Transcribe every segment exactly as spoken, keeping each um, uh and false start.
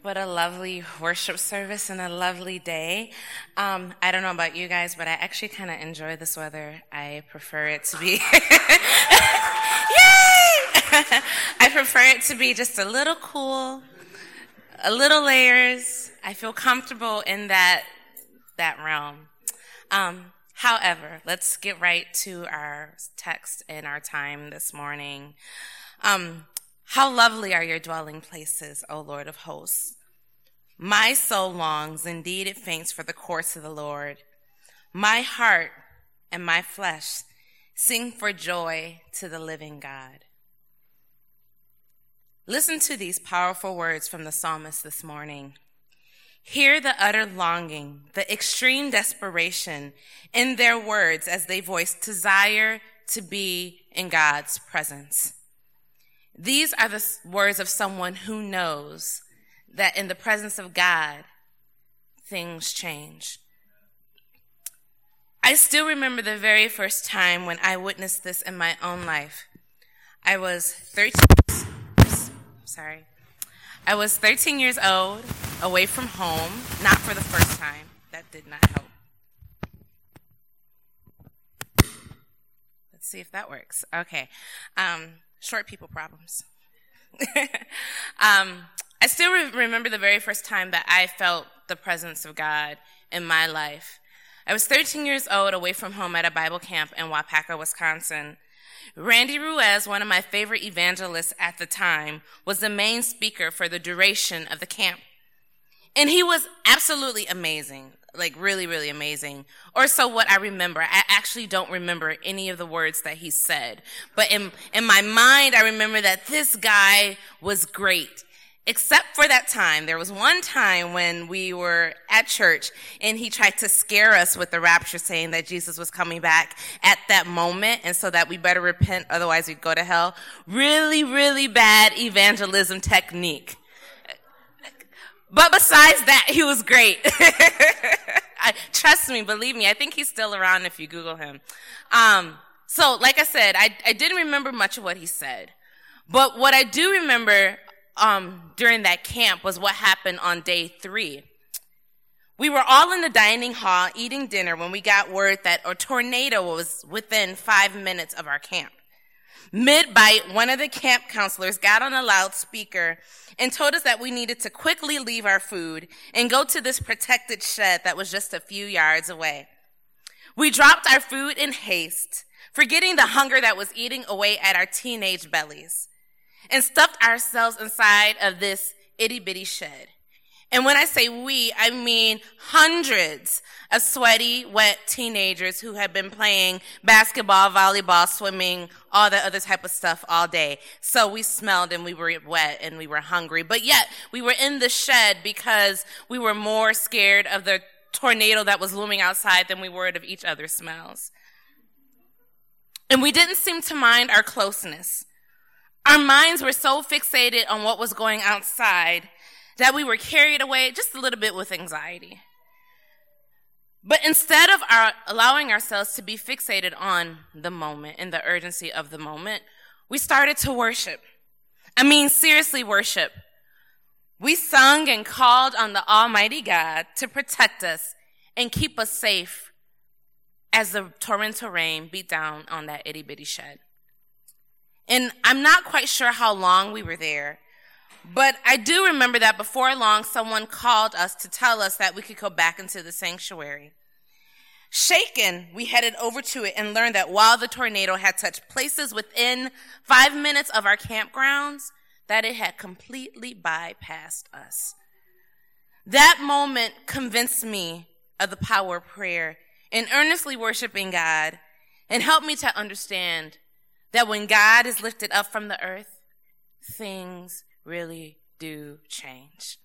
What a lovely worship service and a lovely day. Um, I don't know about you guys, but I actually kind of enjoy this weather. I prefer it to be, yay! I prefer it to be just a little cool, a little layers. I feel comfortable in that, that realm. Um, however, let's get right to our text and our time this morning. Um, How lovely are your dwelling places, O Lord of hosts. My soul longs, indeed it faints for the courts of the Lord. My heart and my flesh sing for joy to the living God. Listen to these powerful words from the psalmist this morning. Hear the utter longing, the extreme desperation in their words as they voice desire to be in God's presence. These are the words of someone who knows that in the presence of God, things change. I still remember the very first time when I witnessed this in my own life. I was thirteen, sorry. I was thirteen years old, away from home, not for the first time. That did not help. Let's see if that works. Okay. Um, short people problems. um, I still re- remember the very first time that I felt the presence of God in my life. I was thirteen years old, away from home at a Bible camp in Waupaca, Wisconsin. Randy Ruiz, one of my favorite evangelists at the time, was the main speaker for the duration of the camp. And he was absolutely amazing, like really, really amazing. Or so what I remember. I actually don't remember any of the words that he said. But in, in my mind, I remember that this guy was great. Except for that time. There was one time when we were at church and he tried to scare us with the rapture, saying that Jesus was coming back at that moment and so that we better repent, otherwise we'd go to hell. Really, really bad evangelism technique. But besides that, he was great. I, trust me, believe me, I think he's still around if you Google him. Um, so, like I said, I, I didn't remember much of what he said. But what I do remember um, during that camp was what happened on day three. We were all in the dining hall eating dinner when we got word that a tornado was within five minutes of our camp. Mid-bite, one of the camp counselors got on a loudspeaker and told us that we needed to quickly leave our food and go to this protected shed that was just a few yards away. We dropped our food in haste, forgetting the hunger that was eating away at our teenage bellies, and stuffed ourselves inside of this itty-bitty shed. And when I say we, I mean hundreds of sweaty, wet teenagers who had been playing basketball, volleyball, swimming, all that other type of stuff all day. So we smelled and we were wet and we were hungry. But yet we were in the shed because we were more scared of the tornado that was looming outside than we were of each other's smells. And we didn't seem to mind our closeness. Our minds were so fixated on what was going outside that we were carried away just a little bit with anxiety. But instead of our allowing ourselves to be fixated on the moment and the urgency of the moment, we started to worship. I mean, seriously worship. We sung and called on the Almighty God to protect us and keep us safe as the torrential rain beat down on that itty-bitty shed. And I'm not quite sure how long we were there, but I do remember that before long, someone called us to tell us that we could go back into the sanctuary. Shaken, we headed over to it and learned that while the tornado had touched places within five minutes of our campgrounds, that it had completely bypassed us. That moment convinced me of the power of prayer and earnestly worshiping God, and helped me to understand that when God is lifted up from the earth, things really do change.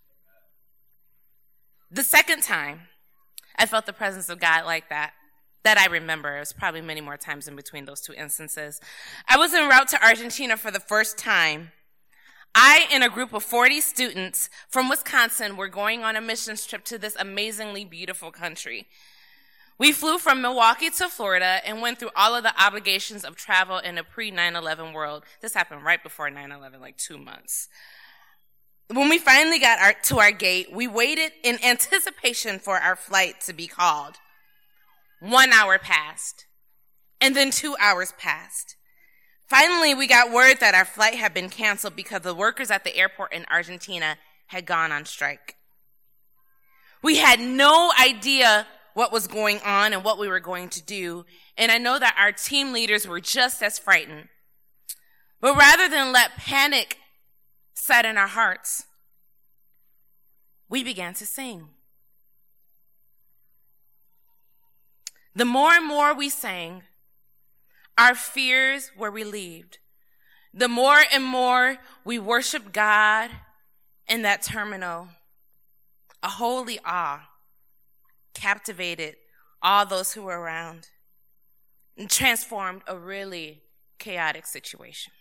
The second time I felt the presence of God like that, that I remember, it was probably many more times in between those two instances. I was en route to Argentina for the first time. I and a group of forty students from Wisconsin were going on a missions trip to this amazingly beautiful country. We flew from Milwaukee to Florida and went through all of the obligations of travel in a pre nine eleven world. This happened right before nine eleven, like two months. When we finally got our, to our gate, we waited in anticipation for our flight to be called. One hour passed, and then two hours passed. Finally, we got word that our flight had been canceled because the workers at the airport in Argentina had gone on strike. We had no idea what was going on and what we were going to do, and I know that our team leaders were just as frightened. But rather than let panic set in our hearts, we began to sing. The more and more we sang, our fears were relieved. The more and more we worshiped God in that terminal, a holy awe captivated all those who were around and transformed a really chaotic situation.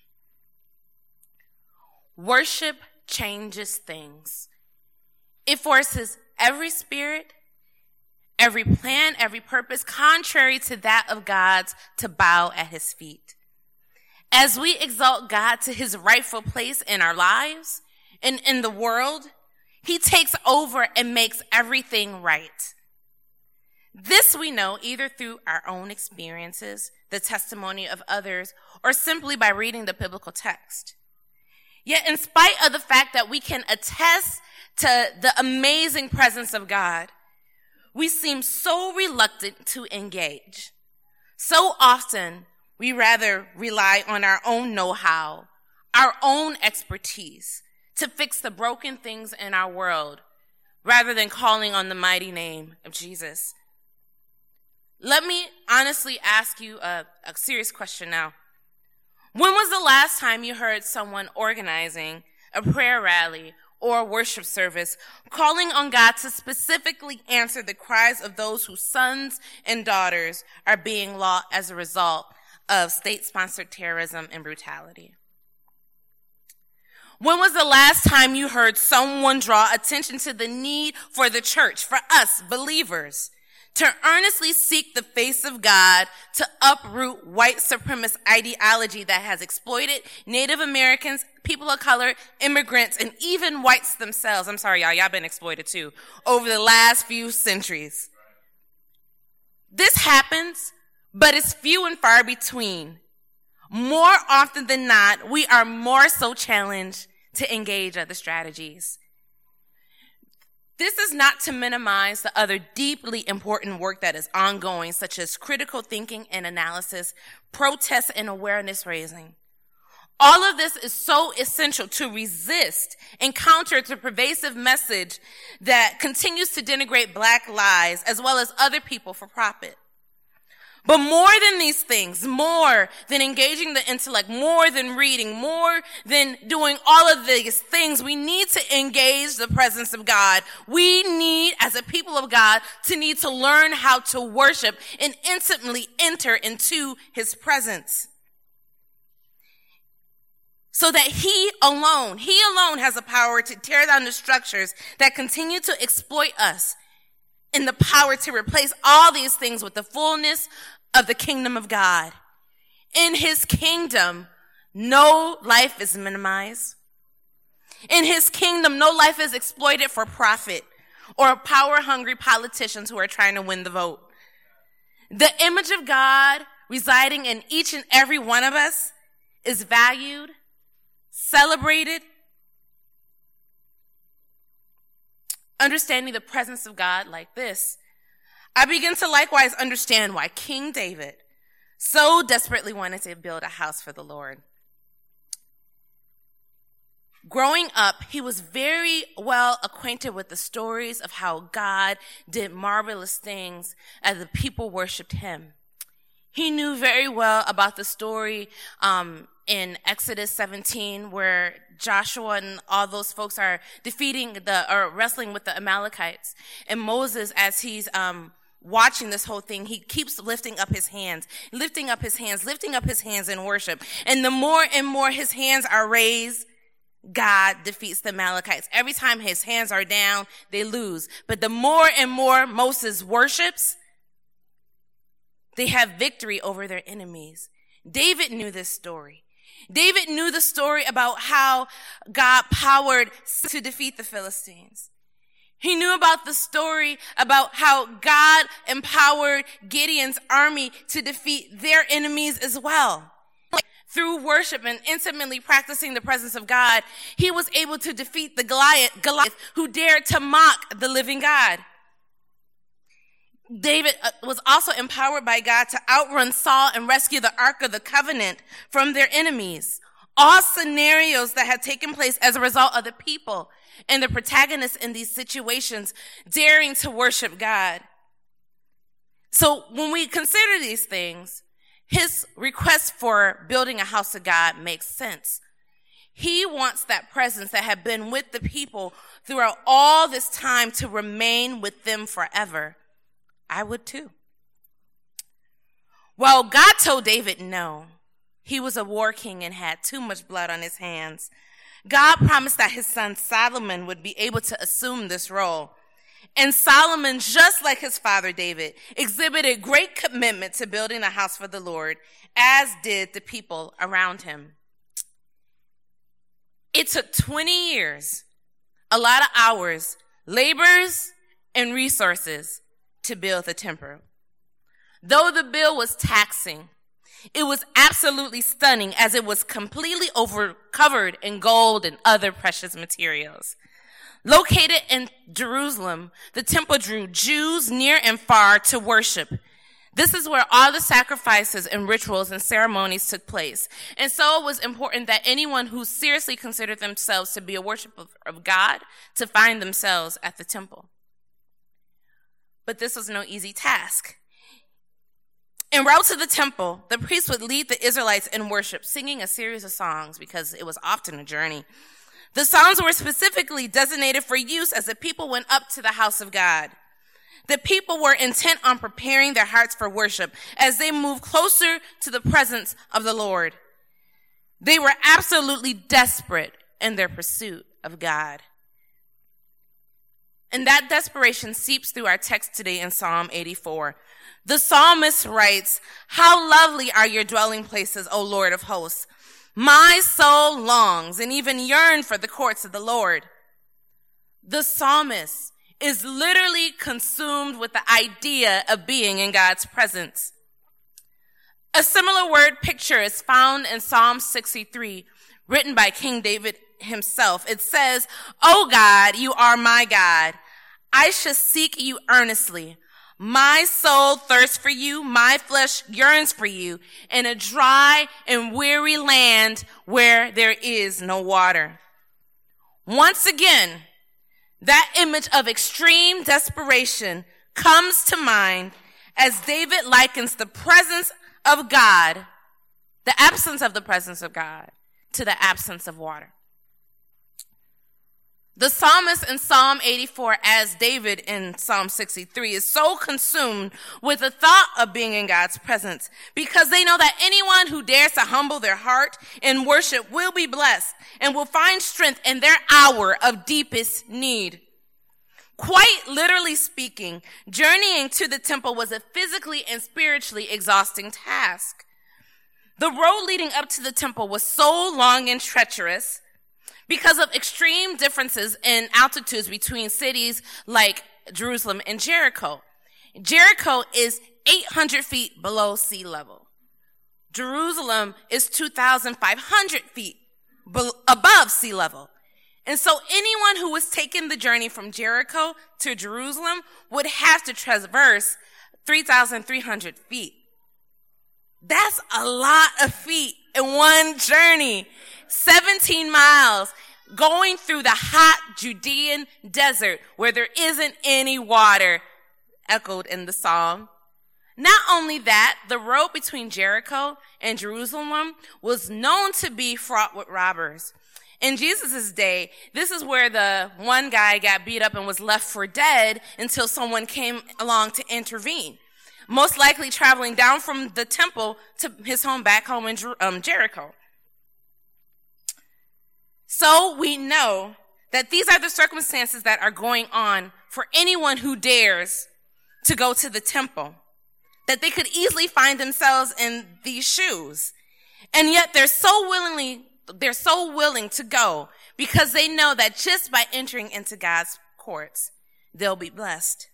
Worship changes things. It forces every spirit, every plan, every purpose, contrary to that of God's, to bow at his feet. As we exalt God to his rightful place in our lives and in the world, he takes over and makes everything right. This we know either through our own experiences, the testimony of others, or simply by reading the biblical text. Yet in spite of the fact that we can attest to the amazing presence of God, we seem so reluctant to engage. So often, we rather rely on our own know-how, our own expertise to fix the broken things in our world, rather than calling on the mighty name of Jesus. Let me honestly ask you a, a serious question now. When was the last time you heard someone organizing a prayer rally or a worship service, calling on God to specifically answer the cries of those whose sons and daughters are being lost as a result of state-sponsored terrorism and brutality? When was the last time you heard someone draw attention to the need for the church, for us believers, to earnestly seek the face of God, to uproot white supremacist ideology that has exploited Native Americans, people of color, immigrants, and even whites themselves? I'm sorry, y'all, y'all been exploited too, over the last few centuries. This happens, but it's few and far between. More often than not, we are more so challenged to engage other strategies. This is not to minimize the other deeply important work that is ongoing, such as critical thinking and analysis, protest and awareness raising. All of this is so essential to resist and counter the pervasive message that continues to denigrate Black lives as well as other people for profit. But more than these things, more than engaging the intellect, more than reading, more than doing all of these things, we need to engage the presence of God. We need, as a people of God, to need to learn how to worship and intimately enter into his presence. So that he alone, he alone has the power to tear down the structures that continue to exploit us, and the power to replace all these things with the fullness of the kingdom of God. In his kingdom, no life is minimized. In his kingdom, no life is exploited for profit or power-hungry politicians who are trying to win the vote. The image of God residing in each and every one of us is valued, celebrated. Understanding the presence of God like this, I begin to likewise understand why King David so desperately wanted to build a house for the Lord. Growing up, he was very well acquainted with the stories of how God did marvelous things as the people worshiped him. He knew very well about the story um, in Exodus seventeen where Joshua and all those folks are defeating the, or wrestling with the Amalekites. And Moses, as he's um, watching this whole thing, he keeps lifting up his hands, lifting up his hands, lifting up his hands in worship. And the more and more his hands are raised, God defeats the Amalekites. Every time his hands are down, they lose. But the more and more Moses worships, they have victory over their enemies. David knew this story. David knew the story about how God powered to defeat the Philistines. He knew about the story about how God empowered Gideon's army to defeat their enemies as well. Through worship and intimately practicing the presence of God, he was able to defeat the Goliath, Goliath who dared to mock the living God. David was also empowered by God to outrun Saul and rescue the Ark of the Covenant from their enemies. All scenarios that had taken place as a result of the people and the protagonists in these situations daring to worship God. So when we consider these things, his request for building a house of God makes sense. He wants that presence that had been with the people throughout all this time to remain with them forever. I would too. Well, God told David no. He was a war king and had too much blood on his hands. God promised that his son Solomon would be able to assume this role. And Solomon, just like his father David, exhibited great commitment to building a house for the Lord, as did the people around him. It took twenty years, a lot of hours, labors, and resources to build the temple. Though the bill was taxing, it was absolutely stunning as it was completely over covered in gold and other precious materials. Located in Jerusalem, the temple drew Jews near and far to worship. This is where all the sacrifices and rituals and ceremonies took place. And so it was important that anyone who seriously considered themselves to be a worshiper of God to find themselves at the temple. But this was no easy task. En route to the temple, the priest would lead the Israelites in worship, singing a series of songs because it was often a journey. The songs were specifically designated for use as the people went up to the house of God. The people were intent on preparing their hearts for worship as they moved closer to the presence of the Lord. They were absolutely desperate in their pursuit of God. And that desperation seeps through our text today in Psalm eighty-four. The psalmist writes, "How lovely are your dwelling places, O Lord of hosts. My soul longs and even yearns for the courts of the Lord." The psalmist is literally consumed with the idea of being in God's presence. A similar word picture is found in Psalm sixty-three, written by King David himself. It says, "O God, you are my God. I shall seek you earnestly. My soul thirsts for you. My flesh yearns for you in a dry and weary land where there is no water." Once again, that image of extreme desperation comes to mind as David likens the presence of God, the absence of the presence of God, to the absence of water. The psalmist in Psalm eighty-four, as David in Psalm sixty-three, is so consumed with the thought of being in God's presence because they know that anyone who dares to humble their heart in worship will be blessed and will find strength in their hour of deepest need. Quite literally speaking, journeying to the temple was a physically and spiritually exhausting task. The road leading up to the temple was so long and treacherous because of extreme differences in altitudes between cities like Jerusalem and Jericho. Jericho is eight hundred feet below sea level. Jerusalem is two thousand five hundred feet be- above sea level. And so anyone who was taking the journey from Jericho to Jerusalem would have to traverse three thousand three hundred feet. That's a lot of feet in one journey. seventeen miles going through the hot Judean desert where there isn't any water, echoed in the psalm. Not only that, the road between Jericho and Jerusalem was known to be fraught with robbers. In Jesus' day, this is where the one guy got beat up and was left for dead until someone came along to intervene, most likely traveling down from the temple to his home back home in Jer- um, Jericho. So we know that these are the circumstances that are going on for anyone who dares to go to the temple, that they could easily find themselves in these shoes. And yet they're so willingly, they're so willing to go because they know that just by entering into God's courts, they'll be blessed.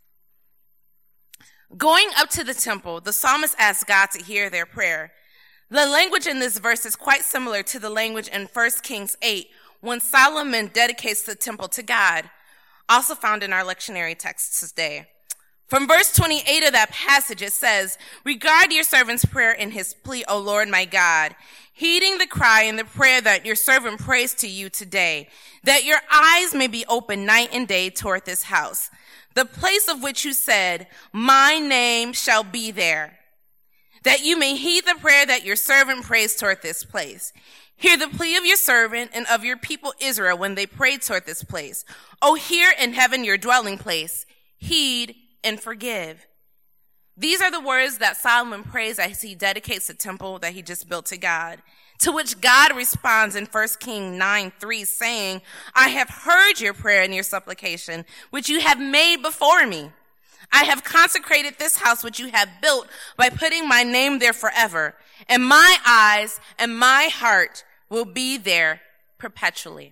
Going up to the temple, the psalmist asks God to hear their prayer. The language in this verse is quite similar to the language in First Kings eight when Solomon dedicates the temple to God, also found in our lectionary text today. From verse twenty-eight of that passage, it says, "Regard your servant's prayer and his plea, O Lord my God, heeding the cry and the prayer that your servant prays to you today, that your eyes may be open night and day toward this house, the place of which you said, my name shall be there, that you may heed the prayer that your servant prays toward this place. Hear the plea of your servant and of your people Israel when they prayed toward this place. O hear in heaven your dwelling place, heed and forgive." These are the words that Solomon prays as he dedicates the temple that he just built to God, to which God responds in First Kings nine three, saying, "I have heard your prayer and your supplication, which you have made before me. I have consecrated this house which you have built by putting my name there forever, and my eyes and my heart will be there perpetually."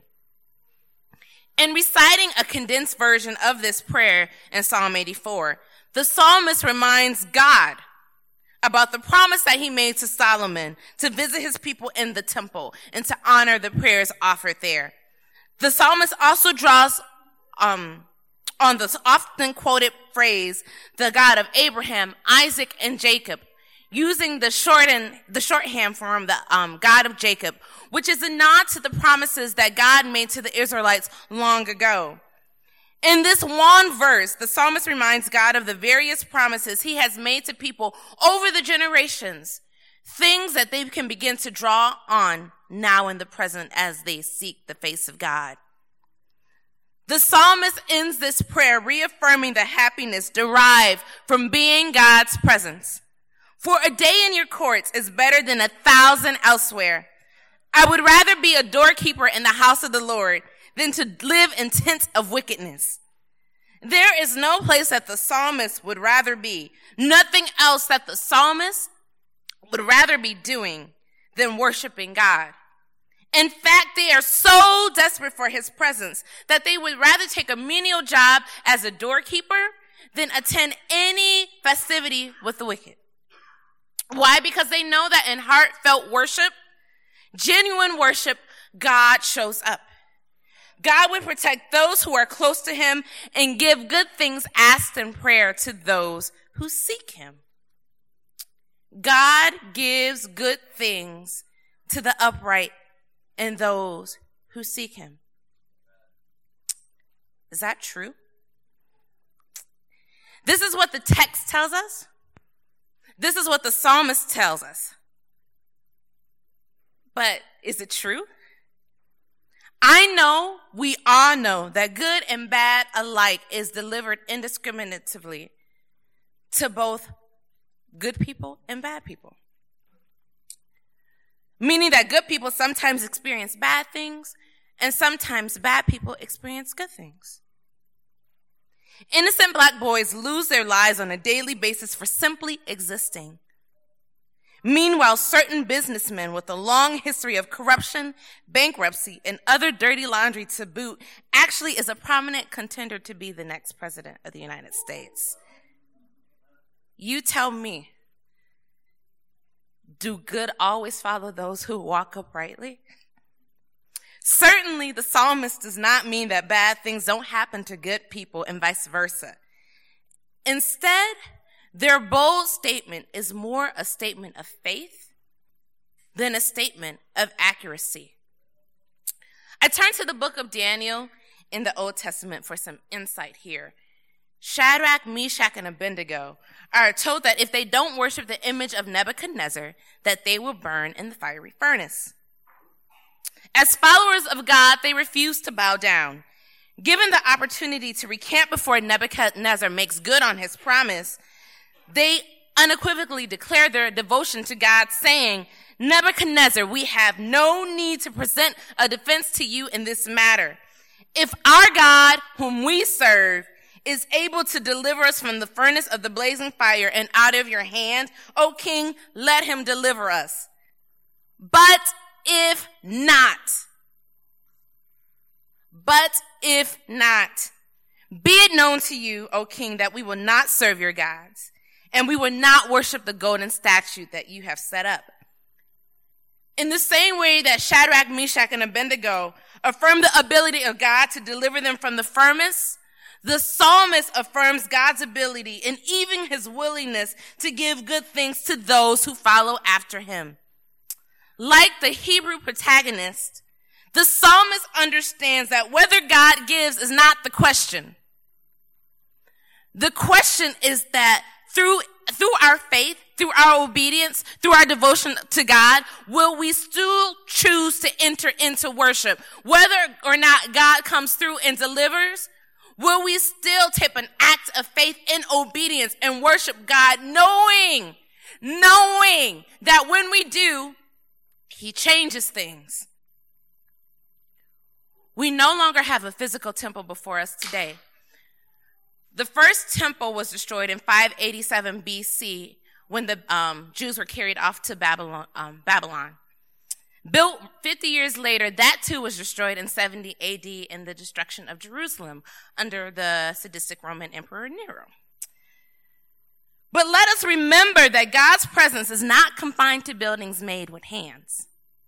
In reciting a condensed version of this prayer in Psalm eighty-four, the psalmist reminds God about the promise that he made to Solomon to visit his people in the temple and to honor the prayers offered there. The psalmist also draws um, on the often quoted phrase, "the God of Abraham, Isaac, and Jacob," using the shortened, the shorthand form, the um, God of Jacob, which is a nod to the promises that God made to the Israelites long ago. In this one verse, the psalmist reminds God of the various promises he has made to people over the generations, things that they can begin to draw on now in the present as they seek the face of God. The psalmist ends this prayer reaffirming the happiness derived from being God's presence. "For a day in your courts is better than a thousand elsewhere. I would rather be a doorkeeper in the house of the Lord than to live in tents of wickedness." There is no place that the psalmist would rather be, nothing else that the psalmist would rather be doing than worshiping God. In fact, they are so desperate for his presence that they would rather take a menial job as a doorkeeper than attend any festivity with the wicked. Why? Because they know that in heartfelt worship, genuine worship, God shows up. God would protect those who are close to him and give good things asked in prayer to those who seek him. God gives good things to the upright and those who seek him. Is that true? This is what the text tells us. This is what the psalmist tells us. But is it true? I know, we all know, that good and bad alike is delivered indiscriminatively to both good people and bad people. Meaning that good people sometimes experience bad things, and sometimes bad people experience good things. Innocent black boys lose their lives on a daily basis for simply existing. Meanwhile, certain businessmen with a long history of corruption, bankruptcy, and other dirty laundry to boot actually is a prominent contender to be the next president of the United States. You tell me, do good always follow those who walk uprightly? Certainly, the psalmist does not mean that bad things don't happen to good people and vice versa. Instead, their bold statement is more a statement of faith than a statement of accuracy. I turn to the book of Daniel in the Old Testament for some insight here. Shadrach, Meshach, and Abednego are told that if they don't worship the image of Nebuchadnezzar, that they will burn in the fiery furnace. As followers of God, they refuse to bow down. Given the opportunity to recant before Nebuchadnezzar makes good on his promise, they unequivocally declare their devotion to God, saying, "Nebuchadnezzar, we have no need to present a defense to you in this matter. If our God, whom we serve, is able to deliver us from the furnace of the blazing fire and out of your hand, O king, let him deliver us. But if not, but if not, be it known to you, O king, that we will not serve your gods, and we will not worship the golden statue that you have set up. In the same way that Shadrach, Meshach, and Abednego affirmed the ability of God to deliver them from the furnace, the psalmist affirms God's ability and even his willingness to give good things to those who follow after him. Like the Hebrew protagonist, the psalmist understands that whether God gives is not the question. The question is that through, through our faith, through our obedience, through our devotion to God, will we still choose to enter into worship? Whether or not God comes through and delivers, will we still take an act of faith in obedience and worship God, knowing, knowing that when we do, he changes things? We no longer have a physical temple before us today. The first temple was destroyed in five eighty-seven B C when the um, Jews were carried off to Babylon, um, Babylon. Built fifty years later, that too was destroyed in seventy A D in the destruction of Jerusalem under the sadistic Roman Emperor Nero. But let us remember that God's presence is not confined to buildings made with hands.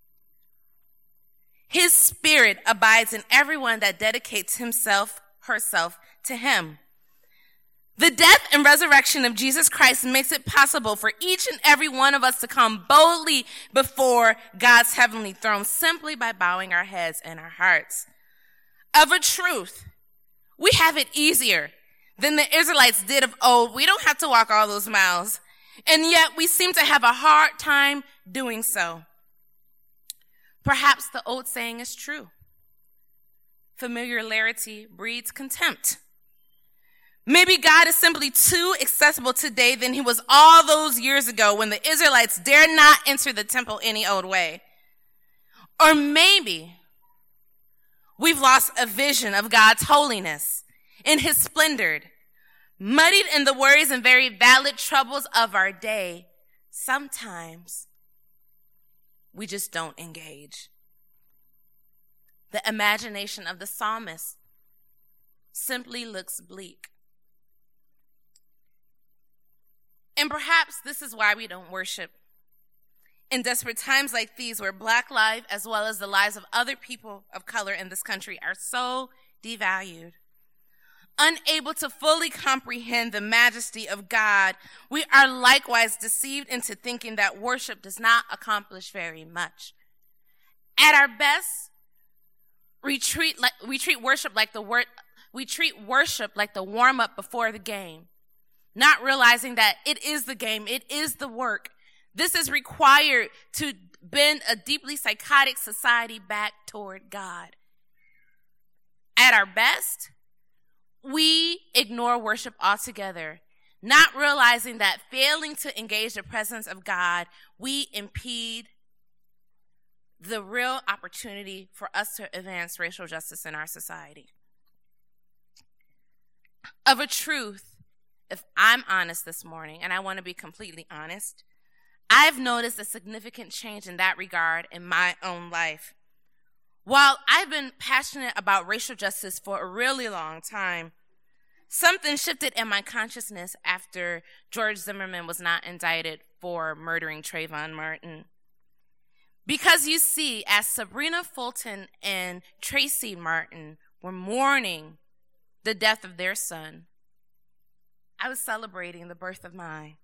His spirit abides in everyone that dedicates himself, herself to him. The death and resurrection of Jesus Christ makes it possible for each and every one of us to come boldly before God's heavenly throne simply by bowing our heads and our hearts. Of a truth, we have it easier than the Israelites did of old. We don't have to walk all those miles, and yet we seem to have a hard time doing so. Perhaps the old saying is true. Familiarity breeds contempt. Maybe God is simply too accessible today than he was all those years ago when the Israelites dared not enter the temple any old way. Or maybe we've lost a vision of God's holiness and his splendor. Muddied in the worries and very valid troubles of our day, sometimes we just don't engage. The imagination of the psalmist simply looks bleak. And perhaps this is why we don't worship. In desperate times like these, where Black life, as well as the lives of other people of color in this country, are so devalued, unable to fully comprehend the majesty of God, we are likewise deceived into thinking that worship does not accomplish very much. At our best, we treat like we treat worship like the word we treat worship like the warm-up before the game, not realizing that it is the game, it is the work. This is required to bend a deeply psychotic society back toward God. At our best, we ignore worship altogether, not realizing that failing to engage the presence of God, we impede the real opportunity for us to advance racial justice in our society. Of a truth, if I'm honest this morning, and I want to be completely honest, I've noticed a significant change in that regard in my own life. While I've been passionate about racial justice for a really long time, something shifted in my consciousness after George Zimmerman was not indicted for murdering Trayvon Martin. Because you see, as Sabrina Fulton and Tracy Martin were mourning the death of their son, I was celebrating the birth of mine.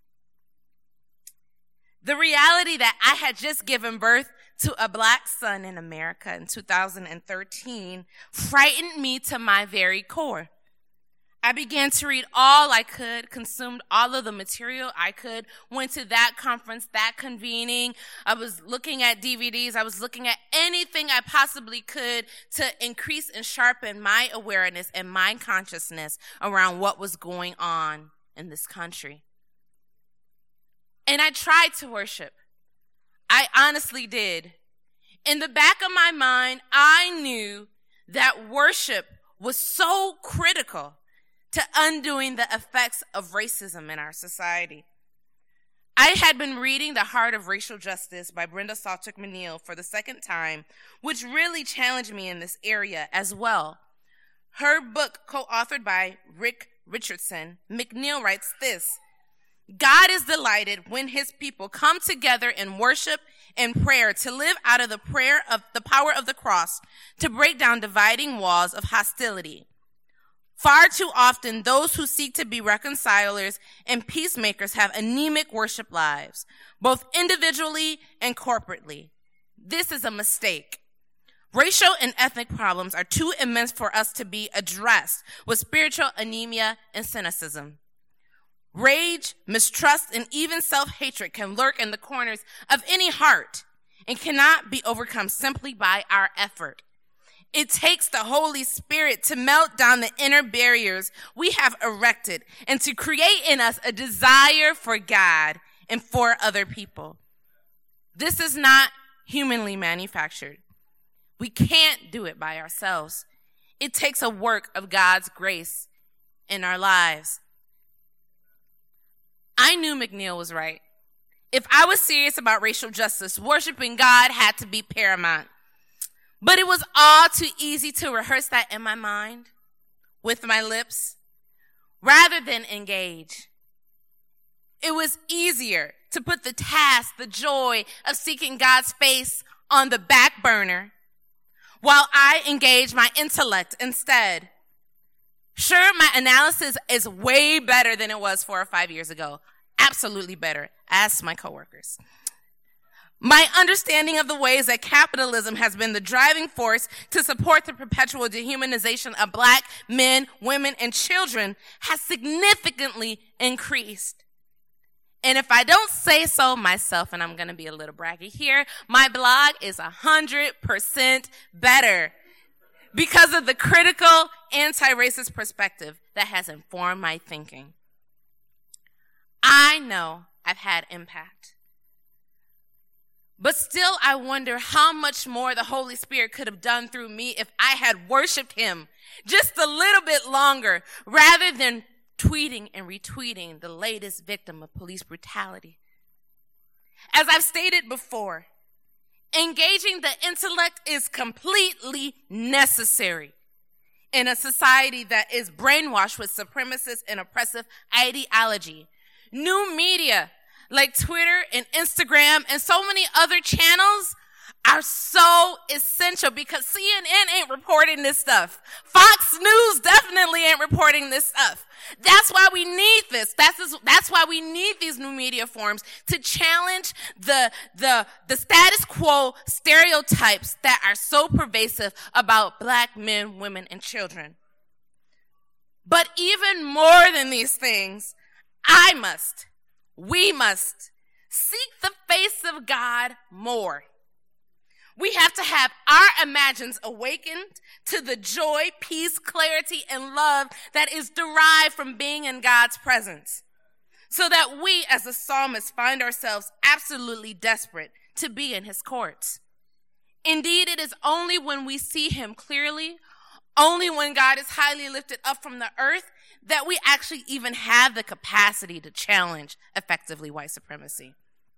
The reality that I had just given birth to a Black son in America in two thousand thirteen frightened me to my very core. I began to read all I could, consumed all of the material I could, went to that conference, that convening. I was looking at D V Ds. I was looking at anything I possibly could to increase and sharpen my awareness and my consciousness around what was going on in this country. And I tried to worship. I honestly did. In the back of my mind, I knew that worship was so critical to undoing the effects of racism in our society. I had been reading The Heart of Racial Justice by Brenda Salter McNeil for the second time, which really challenged me in this area as well. Her book, co-authored by Rick Richardson, McNeil writes this: God is delighted when his people come together in worship and prayer to live out of the prayer of the power of the cross to break down dividing walls of hostility. Far too often, those who seek to be reconcilers and peacemakers have anemic worship lives, both individually and corporately. This is a mistake. Racial and ethnic problems are too immense for us to be addressed with spiritual anemia and cynicism. Rage, mistrust, and even self-hatred can lurk in the corners of any heart and cannot be overcome simply by our effort. It takes the Holy Spirit to melt down the inner barriers we have erected and to create in us a desire for God and for other people. This is not humanly manufactured. We can't do it by ourselves. It takes a work of God's grace in our lives. I knew McNeil was right. If I was serious about racial justice, worshiping God had to be paramount. But it was all too easy to rehearse that in my mind with my lips rather than engage. It was easier to put the task, the joy of seeking God's face on the back burner while I engage my intellect instead. Sure, my analysis is way better than it was four or five years ago. Absolutely better. Ask my coworkers. My understanding of the ways that capitalism has been the driving force to support the perpetual dehumanization of black men, women, and children has significantly increased. And if I don't say so myself, and I'm going to be a little braggy here, my blog is one hundred percent better because of the critical anti-racist perspective that has informed my thinking. I know I've had impact. But still, I wonder how much more the Holy Spirit could have done through me if I had worshiped him just a little bit longer rather than tweeting and retweeting the latest victim of police brutality. As I've stated before, engaging the intellect is completely necessary in a society that is brainwashed with supremacist and oppressive ideology. New media like Twitter and Instagram and so many other channels are so essential because C N N ain't reporting this stuff. Fox News definitely ain't reporting this stuff. That's why we need this. That's, that's why we need these new media forms to challenge the, the, the status quo stereotypes that are so pervasive about black men, women, and children. But even more than these things, I must, we must seek the face of God more. We have to have our imagines awakened to the joy, peace, clarity, and love that is derived from being in God's presence, so that we, as the psalmist, find ourselves absolutely desperate to be in his courts. Indeed, it is only when we see him clearly, only when God is highly lifted up from the earth, that we actually even have the capacity to challenge effectively white supremacy.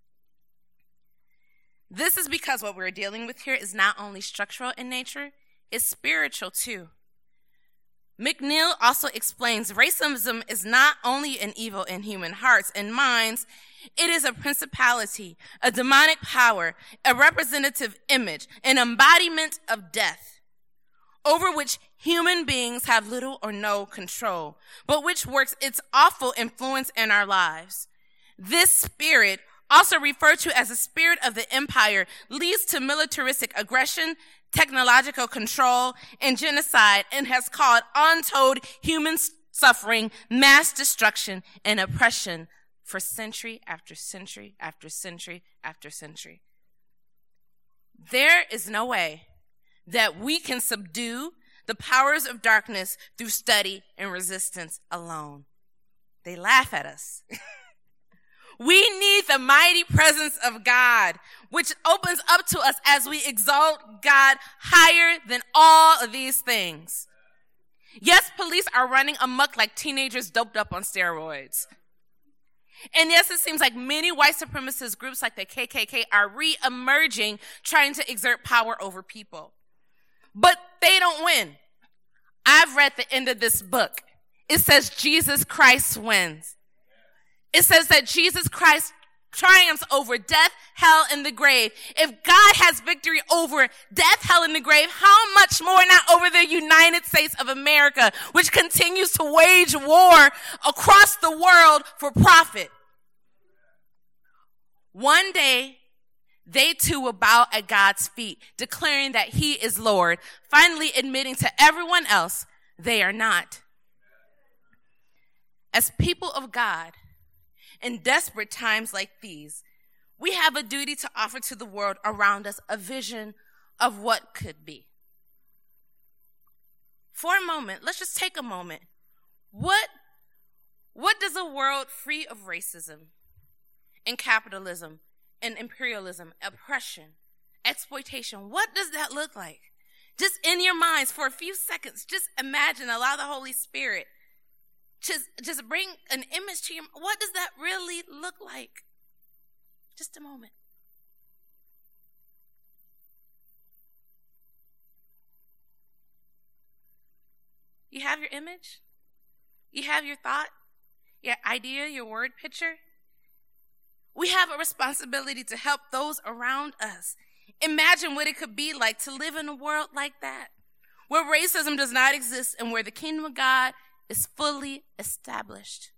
This is because what we're dealing with here is not only structural in nature, it's spiritual too. McNeil also explains racism is not only an evil in human hearts and minds, it is a principality, a demonic power, a representative image, an embodiment of death, over which human beings have little or no control, but which works its awful influence in our lives. This spirit, also referred to as the spirit of the empire, leads to militaristic aggression, technological control, and genocide, and has caused untold human suffering, mass destruction, and oppression for century after century after century after century. There is no way that we can subdue the powers of darkness through study and resistance alone. They laugh at us. We need the mighty presence of God, which opens up to us as we exalt God higher than all of these things. Yes, police are running amok like teenagers doped up on steroids. And yes, it seems like many white supremacist groups like the K K K are re-emerging, trying to exert power over people. But they don't win. I've read the end of this book. It says Jesus Christ wins. It says that Jesus Christ triumphs over death, hell, and the grave. If God has victory over death, hell, and the grave, how much more not over the United States of America, which continues to wage war across the world for profit? One day, they too will bow at God's feet, declaring that he is Lord, finally admitting to everyone else they are not. As people of God, in desperate times like these, we have a duty to offer to the world around us a vision of what could be. For a moment, let's just take a moment. What, what does a world free of racism and capitalism and imperialism, oppression, exploitation, what does that look like? Just in your minds for a few seconds, just imagine, allow the Holy Spirit Just, just bring an image to you. What does that really look like? Just a moment. You have your image? You have your thought, your idea, your word picture? We have a responsibility to help those around us. Imagine what it could be like to live in a world like that, where racism does not exist and where the kingdom of God is fully established.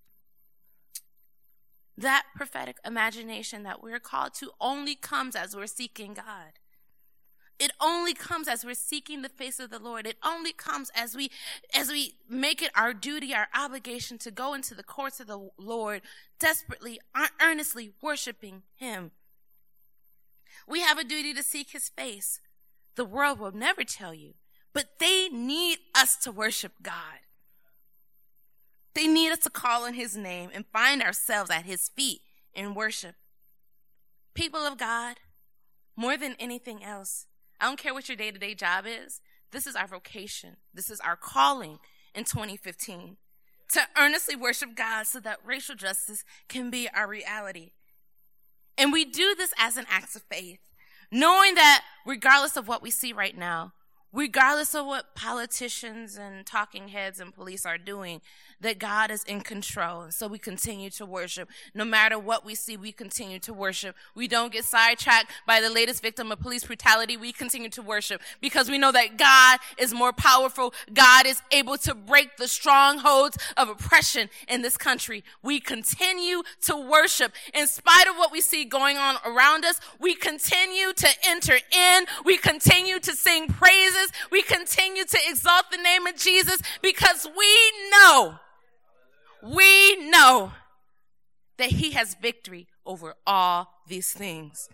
That prophetic imagination that we're called to only comes as we're seeking God. It only comes as we're seeking the face of the Lord. It only comes as we as we make it our duty, our obligation to go into the courts of the Lord, desperately, earnestly worshiping him. We have a duty to seek his face. The world will never tell you, but they need us to worship God. They need us to call on his name and find ourselves at his feet in worship. People of God, more than anything else, I don't care what your day-to-day job is, this is our vocation. This is our calling in twenty fifteen, to earnestly worship God so that racial justice can be our reality. And we do this as an act of faith, knowing that regardless of what we see right now, regardless of what politicians and talking heads and police are doing, that God is in control. And so we continue to worship. No matter what we see, we continue to worship. We don't get sidetracked by the latest victim of police brutality. We continue to worship because we know that God is more powerful. God is able to break the strongholds of oppression in this country. We continue to worship. In spite of what we see going on around us, we continue to enter in. We continue to sing praises. We continue to exalt the name of Jesus because we know, we know that he has victory over all these things.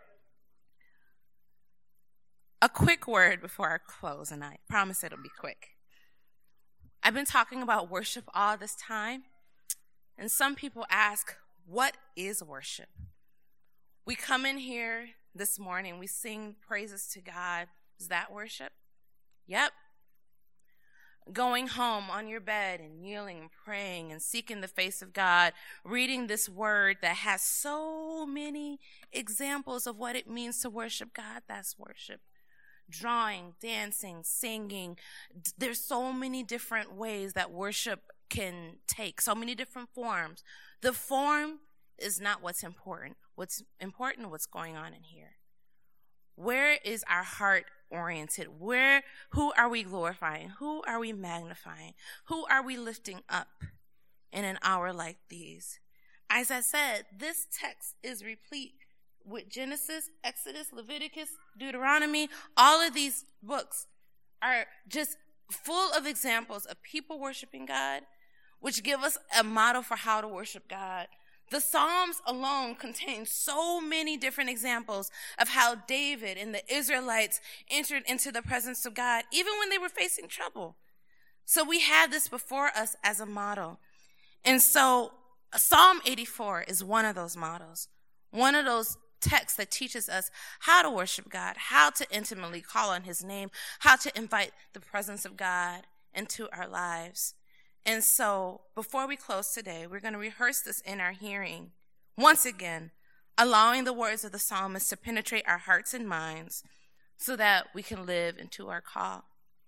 A quick word before I close, and I promise it'll be quick. I've been talking about worship all this time, and some people ask, what is worship? We come in here this morning, we sing praises to God. Is that worship? Yep. Going home on your bed and kneeling and praying and seeking the face of God, reading this word that has so many examples of what it means to worship God, that's worship. Drawing, dancing, singing. There's so many different ways that worship can take, so many different forms. The form is not what's important. What's important is what's going on in here. Where is our heart oriented? Where, who are we glorifying? Who are we magnifying? Who are we lifting up in an hour like these? As I said, this text is replete with Genesis, Exodus, Leviticus, Deuteronomy. All of these books are just full of examples of people worshiping God, which give us a model for how to worship God. The Psalms alone contain so many different examples of how David and the Israelites entered into the presence of God, even when they were facing trouble. So we have this before us as a model. And so Psalm eighty-four is one of those models, one of those texts that teaches us how to worship God, how to intimately call on his name, how to invite the presence of God into our lives. And so before we close today, we're going to rehearse this in our hearing. Once again, allowing the words of the psalmist to penetrate our hearts and minds so that we can live into our call.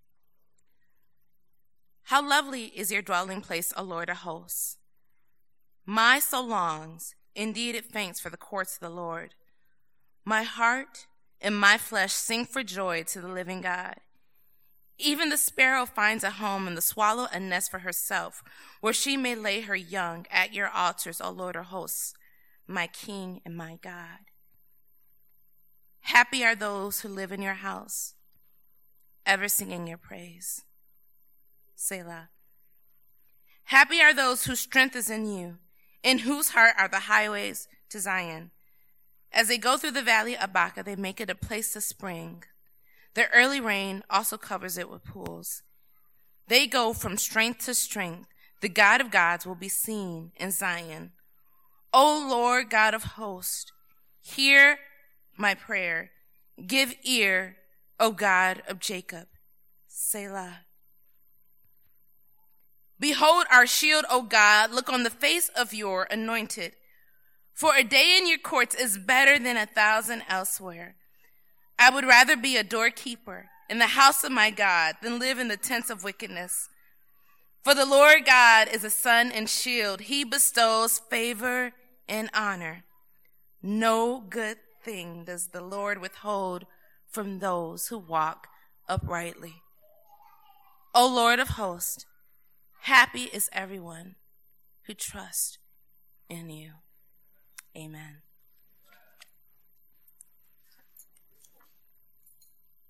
How lovely is your dwelling place, O Lord of hosts. My soul longs, indeed it faints for the courts of the Lord. My heart and my flesh sing for joy to the living God. Even the sparrow finds a home and the swallow a nest for herself, where she may lay her young at your altars, O Lord of hosts, my King and my God. Happy are those who live in your house, ever singing your praise. Selah. Happy are those whose strength is in you, in whose heart are the highways to Zion. As they go through the valley of Baca, they make it a place to spring. The early rain also covers it with pools. They go from strength to strength. The God of gods will be seen in Zion. O Lord God of hosts, hear my prayer. Give ear, O God of Jacob. Selah. Behold our shield, O God. Look on the face of your anointed. For a day in your courts is better than a thousand elsewhere. I would rather be a doorkeeper in the house of my God than live in the tents of wickedness. For the Lord God is a sun and shield. He bestows favor and honor. No good thing does the Lord withhold from those who walk uprightly. O Lord of hosts, happy is everyone who trusts in you. Amen.